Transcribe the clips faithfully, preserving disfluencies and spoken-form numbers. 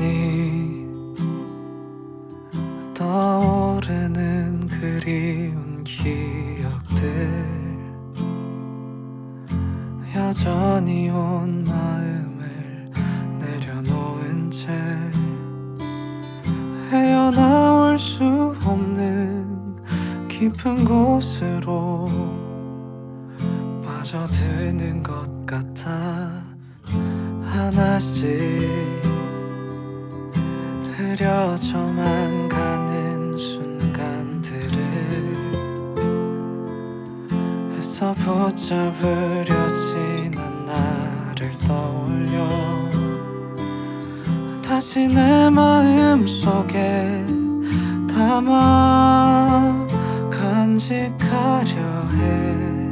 멍하니 떠오르는 그리운 기억들, 여전히 온 마음을 내려놓은 채 헤어나올 수 없는 깊은 곳으로 빠져드는 것 같아. 하나씩 흐려져만 가는 순간들을 애써 붙잡으려 지난 나를 떠올려 다시 내 마음속에 담아 간직하려 해.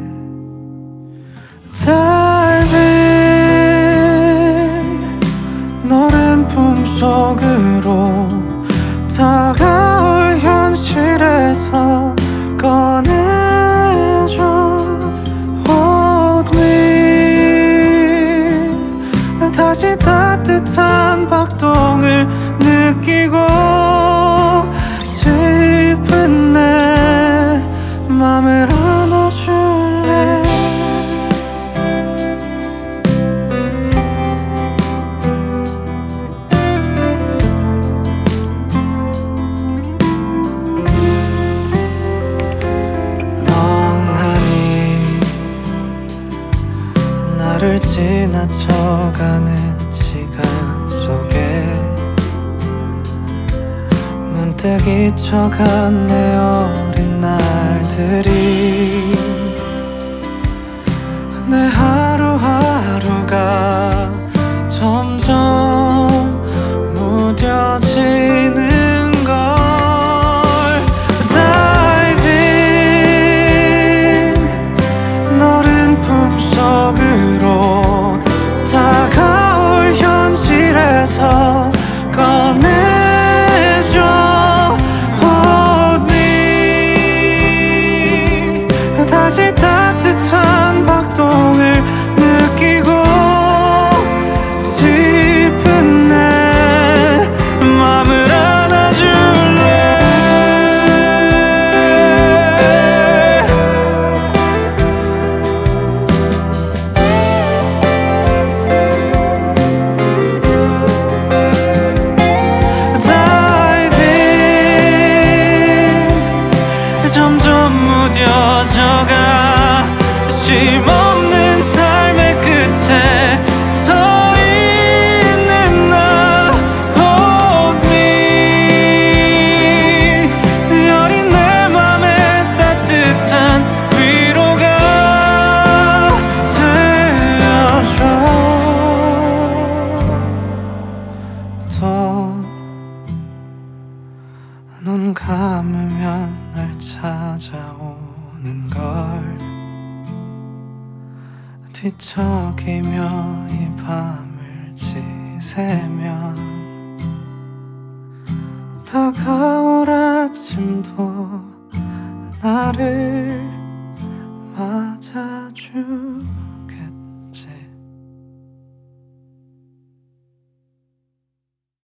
Darling, 너른 품속으로 다가올 현실에서 꺼내줘. Hold me, 다시 따뜻한 박동을 느끼고 싶은 내 맘을 안아줄래. 나를 지나쳐가는 시간 속에 문득 잊혀간 내 어린 날들이 내 하루하루가 점점 무뎌지는 걸. Diving, 너른 품속으로 다가올 현실에서 꺼내줘. Hold me, 다시 따뜻한 박동을 느끼고 싶은 내 맘을 안아줄래. 점점 무뎌져가 쉼없는 삶의 끝에 서 있는 나. Hold me, 여린 내 맘에 따뜻한 위로가 되어줘. 또 눈 감으면 날 찾아오는 걸 뒤척이며 이 밤을 지새면 다가올 아침도 나를